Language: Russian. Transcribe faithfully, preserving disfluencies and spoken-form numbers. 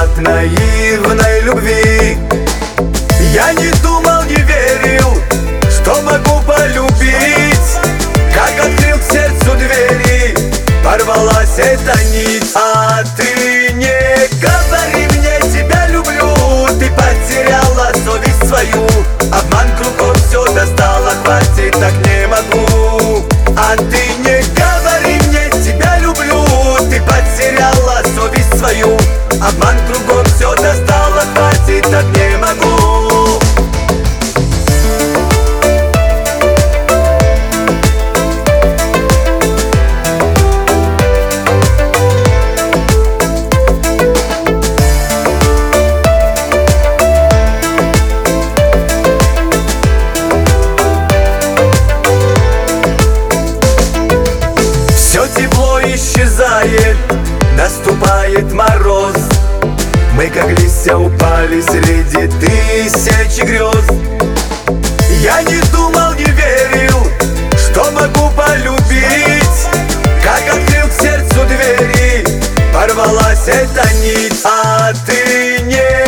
от наивной любви. Я не думал, не верил, что могу полюбить. Как открыл к сердцу двери, порвалась эта нить. А ты не говори мне, тебя люблю. Ты потеряла совесть свою, обман кругом все достало, хватит, так не могу. А ты не говори мне, тебя люблю. Ты потеряла совесть свою, обман кругом все достало, хватит, так не могу. Исчезает, наступает мороз. Мы как листья упали среди тысячи грез. Я не думал, не верил, что могу полюбить. Как открыл к сердцу двери, порвалась эта нить. А ты не